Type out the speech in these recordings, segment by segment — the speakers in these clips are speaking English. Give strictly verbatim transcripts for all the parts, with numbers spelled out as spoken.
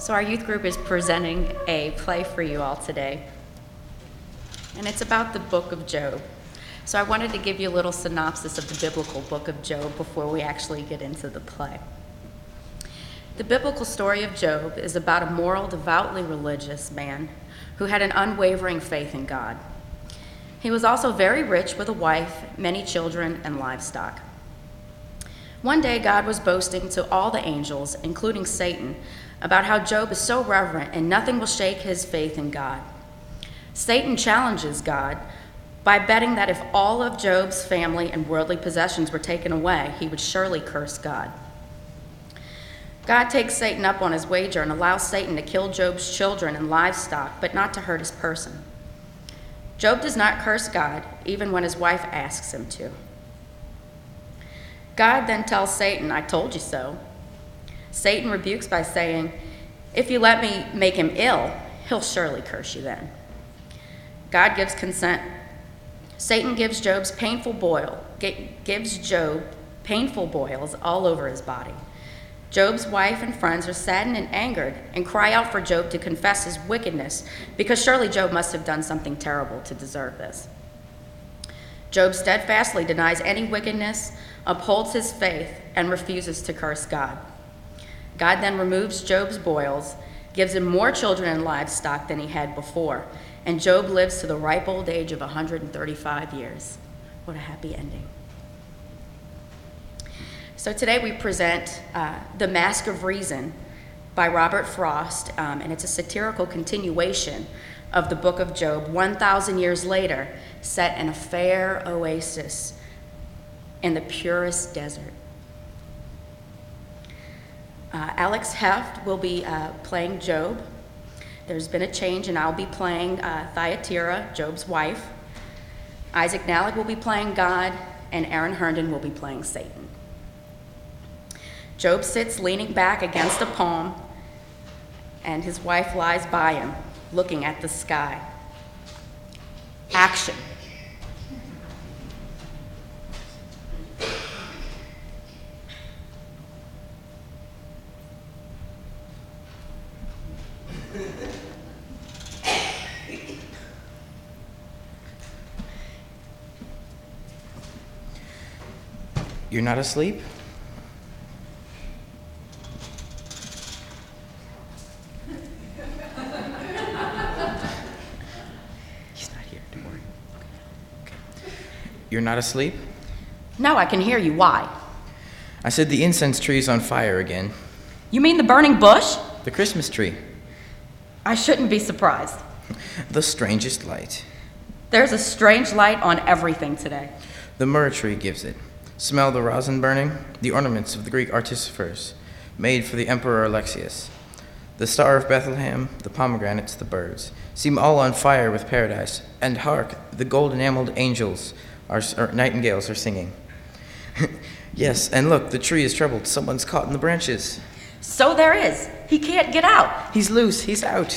So our youth group is presenting a play for you all today, and it's about the book of Job. So I wanted to give you a little synopsis of the biblical book of Job before we actually get into the play. The biblical story of Job is about a moral, devoutly religious man who had an unwavering faith in God. He was also very rich with a wife, many children, and livestock. One day, God was boasting to all the angels, including Satan, about how Job is so reverent and nothing will shake his faith in God. Satan challenges God by betting that if all of Job's family and worldly possessions were taken away, he would surely curse God. God takes Satan up on his wager and allows Satan to kill Job's children and livestock, but not to hurt his person. Job does not curse God, even when his wife asks him to. God then tells Satan, "I told you so." Satan rebukes by saying, "If you let me make him ill, he'll surely curse you then." God gives consent. Satan gives Job's painful boil, gives Job painful boils all over his body. Job's wife and friends are saddened and angered and cry out for Job to confess his wickedness, because surely Job must have done something terrible to deserve this. Job steadfastly denies any wickedness, upholds his faith, and refuses to curse God. God then removes Job's boils, gives him more children and livestock than he had before, and Job lives to the ripe old age of one hundred thirty-five years. What a happy ending. So today we present uh, The Mask of Reason by Robert Frost, um, and it's a satirical continuation of the book of Job, one thousand years later, set in a fair oasis in the purest desert. Uh, Alex Heft will be uh, playing Job. There's been a change, and I'll be playing uh, Thyatira, Job's wife. Isaac Nalick will be playing God, and Aaron Herndon will be playing Satan. Job sits leaning back against a palm, and his wife lies by him, looking at the sky. Action. You're not asleep? He's not here, don't worry. Okay. You're not asleep? No, I can hear you. Why? I said the incense tree's on fire again. You mean the burning bush? The Christmas tree. I shouldn't be surprised. The strangest light. There's a strange light on everything today. The myrrh tree gives it. Smell the rosin burning, the ornaments of the Greek artificers, made for the Emperor Alexius. The Star of Bethlehem, the pomegranates, the birds, seem all on fire with paradise. And hark, the gold-enameled angels, are, or nightingales, are singing. Yes, and look, the tree is troubled. Someone's caught in the branches. So there is. He can't get out. He's loose. He's out.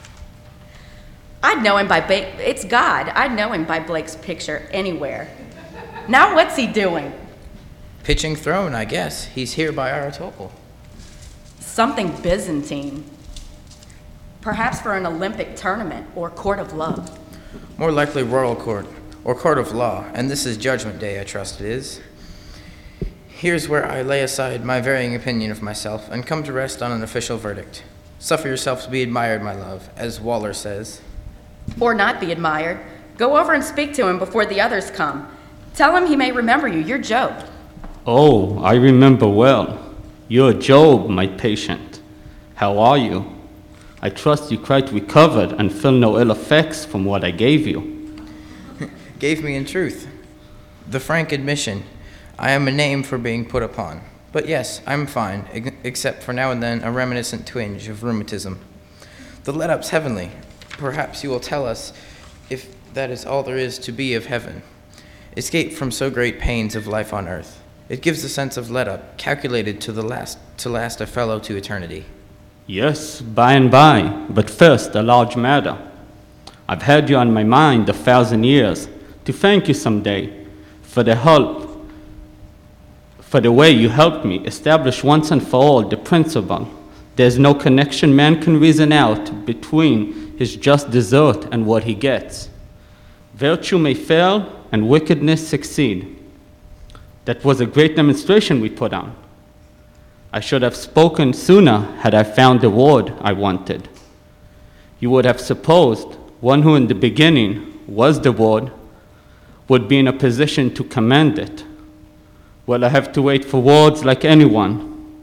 I'd know him by ba- it's God. I'd know him by Blake's picture anywhere. Now what's he doing? Pitching throne, I guess. He's here by our atoll. Something Byzantine. Perhaps for an Olympic tournament or court of love. More likely royal court or court of law, and this is Judgment Day, I trust it is. Here's where I lay aside my varying opinion of myself and come to rest on an official verdict. Suffer yourself to be admired, my love, as Waller says. Or not be admired. Go over and speak to him before the others come. Tell him he may remember you. You're Job. Oh, I remember well. You're Job, my patient. How are you? I trust you quite recovered and feel no ill effects from what I gave you. Gave me in truth. The frank admission. I am a name for being put upon. But yes, I'm fine, ex- except for now and then a reminiscent twinge of rheumatism. The let-up's heavenly. Perhaps you will tell us if that is all there is to be of heaven. Escape from so great pains of life on earth. It gives a sense of let-up, calculated to the last to last a fellow to eternity. Yes, by and by, but first a large matter. I've had you on my mind a thousand years, to thank you someday for the help, for the way you helped me establish once and for all the principle There's no connection man can reason out between his just desert and what he gets. Virtue may fail and wickedness succeed. That was a great demonstration we put on. I should have spoken sooner had I found the word I wanted. You would have supposed one who in the beginning was the word would be in a position to commend it. Well, I have to wait for words like anyone.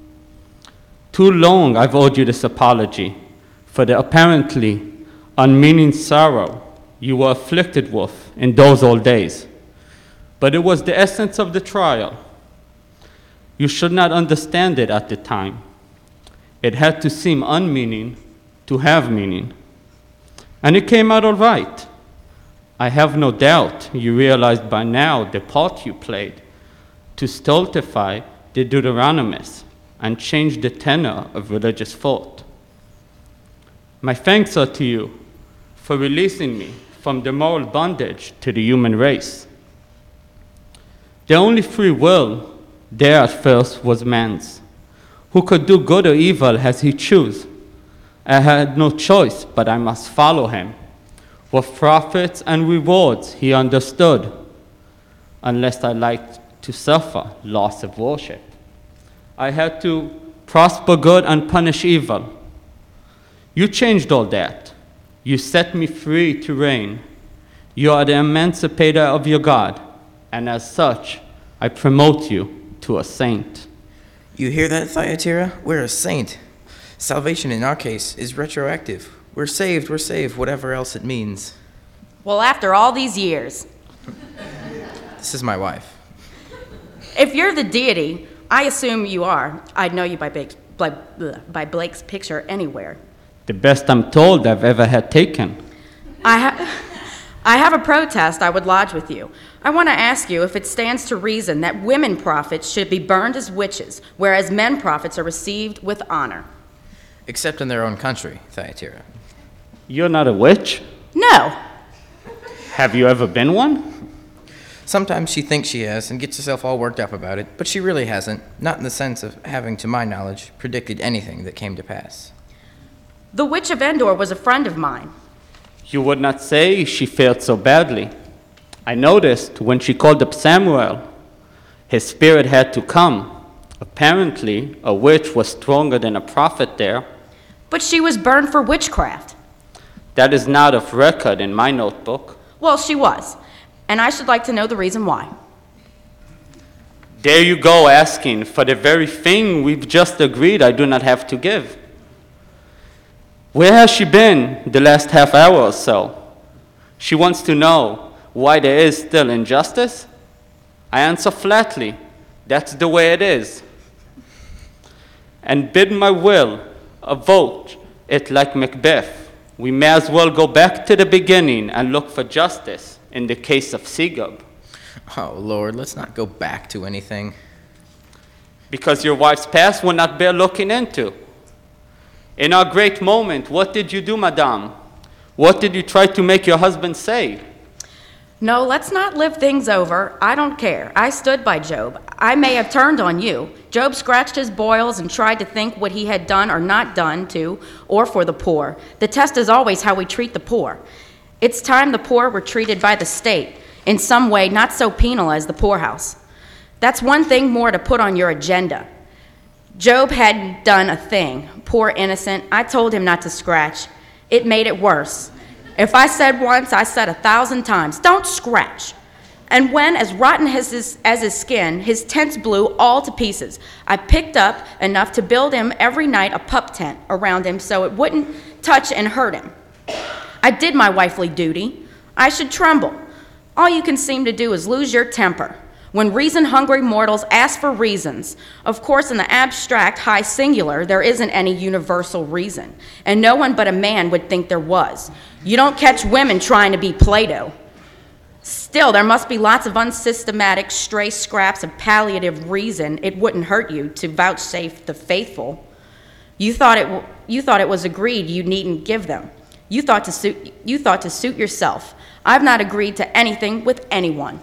Too long I've owed you this apology for the apparently unmeaning sorrow you were afflicted with in those old days. But it was the essence of the trial. You should not understand it at the time. It had to seem unmeaning to have meaning. And it came out all right. I have no doubt you realized by now the part you played to stultify the Deuteronomists and change the tenor of religious thought. My thanks are to you for releasing me from the moral bondage to the human race. The only free will there at first was man's, who could do good or evil as he chose. I had no choice, but I must follow him. With profits and rewards he understood, unless I liked to suffer loss of worship. I had to prosper good and punish evil. You changed all that. You set me free to reign. You are the emancipator of your God, and as such, I promote you to a saint. You hear that, Thyatira? We're a saint. Salvation in our case is retroactive. We're saved, we're saved, whatever else it means. Well, after all these years, This is my wife. if you're the deity, I assume you are. I'd know you by Blake's, by, by Blake's picture anywhere. The best I'm told I've ever had taken. I, ha- I have a protest I would lodge with you. I want to ask you if it stands to reason that women prophets should be burned as witches, whereas men prophets are received with honor. Except in their own country, Thyatira. You're not a witch? No. Have you ever been one? Sometimes she thinks she has and gets herself all worked up about it, but she really hasn't, not in the sense of having, to my knowledge, predicted anything that came to pass. The Witch of Endor was a friend of mine. You would not say she fared so badly. I noticed when she called up Samuel, his spirit had to come. Apparently, a witch was stronger than a prophet there. But she was burned for witchcraft. That is not of record in my notebook. Well, she was, and I should like to know the reason why. There you go asking for the very thing we've just agreed I do not have to give. Where has she been the last half hour or so? She wants to know why there is still injustice? I answer flatly, that's the way it is. And bid my will, a vote, it like Macbeth. We may as well go back to the beginning and look for justice in the case of Segub. Oh, Lord, let's not go back to anything. Because your wife's past will not bear looking into. In our great moment, what did you do, madame? What did you try to make your husband say? No, let's not live things over. I don't care. I stood by Job. I may have turned on you. Job scratched his boils and tried to think what he had done or not done to or for the poor. The test is always how we treat the poor. It's time the poor were treated by the state, in some way not so penal as the poorhouse. That's one thing more to put on your agenda. Job hadn't done a thing. Poor innocent. I told him not to scratch. It made it worse. If I said once, I said a thousand times, don't scratch. And when, as rotten as his, as his skin, his tents blew all to pieces, I picked up enough to build him every night a pup tent around him so it wouldn't touch and hurt him. I did my wifely duty. I should tremble. All you can seem to do is lose your temper. When reason-hungry mortals ask for reasons, of course in the abstract high singular, there isn't any universal reason, and no one but a man would think there was. You don't catch women trying to be Plato. Still, there must be lots of unsystematic, stray scraps of palliative reason it wouldn't hurt you to vouchsafe the faithful. You thought it, you thought it was agreed you needn't give them. You thought to suit, you thought to suit yourself. I've not agreed to anything with anyone.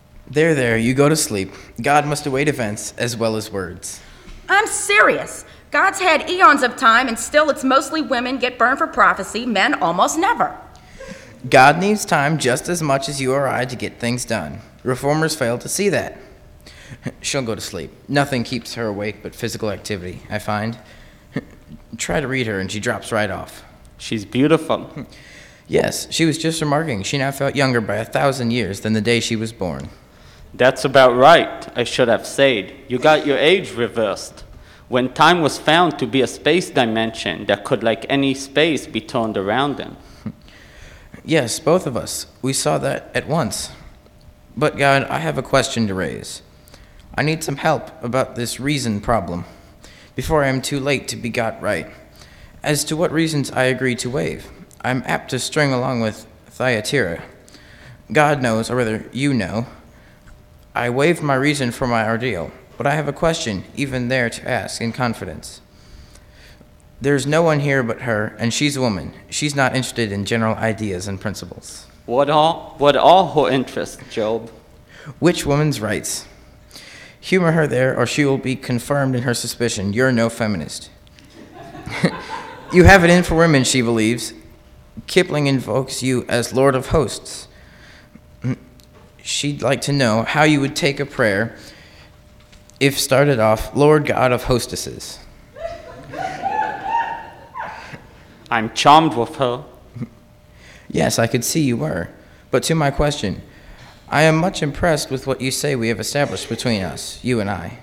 There, there, you go to sleep. God must await events as well as words. I'm serious. God's had eons of time, and still it's mostly women get burned for prophecy, men almost never. God needs time just as much as you or I to get things done. Reformers fail to see that. She'll go to sleep. Nothing keeps her awake but physical activity, I find. Try to read her and she drops right off. She's beautiful. Yes, she was just remarking she now felt younger by a thousand years than the day she was born. That's about right, I should have said. You got your age reversed. When time was found to be a space dimension that could, like any space, be turned around in. Yes, both of us. We saw that at once. But God, I have a question to raise. I need some help about this reason problem, before I am too late to be got right. As to what reasons I agree to waive, I'm apt to string along with Thyatira. God knows, or rather you know, I waived my reason for my ordeal, but I have a question even there to ask in confidence. There's no one here but her, and she's a woman. She's not interested in general ideas and principles. What are, what are her interests, Job? Which woman's rights? Humor her there, or she will be confirmed in her suspicion. You're no feminist. You have it in for women, she believes. Kipling invokes you as Lord of Hosts. She'd like to know how you would take a prayer if started off, Lord God of Hostesses. I'm charmed with her. Yes, I could see you were. But to my question, I am much impressed with what you say we have established between us, you and I.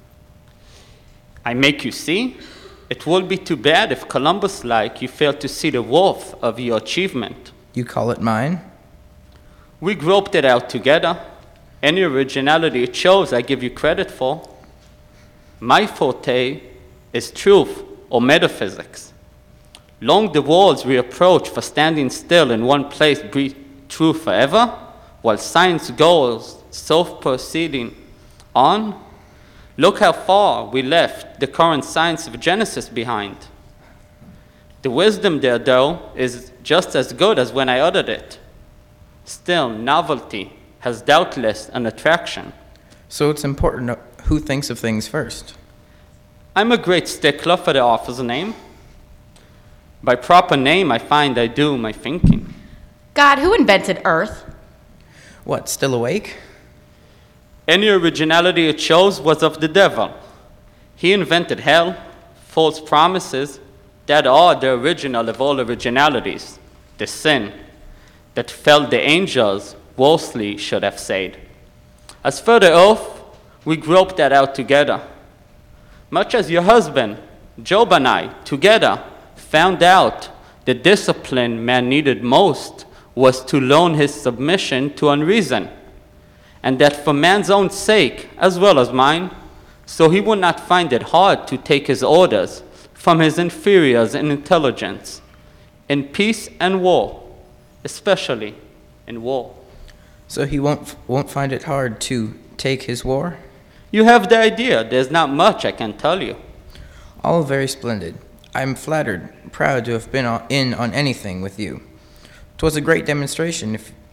I make you see? It will be too bad if Columbus-like you fail to see the worth of your achievement. You call it mine? We groped it out together. Any originality it shows I give you credit for. My forte is truth or metaphysics. Long the worlds we approach for standing still in one place breathe true forever, while science goes self-proceeding on. Look how far we left the current science of Genesis behind. The wisdom there, though, is just as good as when I uttered it. Still, novelty has doubtless an attraction. So it's important who thinks of things first. I'm a great stickler for the author's name. By proper name, I find I do my thinking. God, who invented Earth? What, still awake? Any originality it shows was of the devil. He invented hell, false promises, that are the original of all originalities, the sin that fell the angels worsely should have said. As for the earth, we groped that out together. Much as your husband, Job and I, together, found out the discipline man needed most was to learn his submission to unreason, and that for man's own sake, as well as mine, so he would not find it hard to take his orders from his inferiors in intelligence, in peace and war, especially in war. So he won't won't find it hard to take his war? You have the idea. There's not much I can tell you. All very splendid. I'm flattered, proud to have been on, in on anything with you. 'Twas a great demonstration, if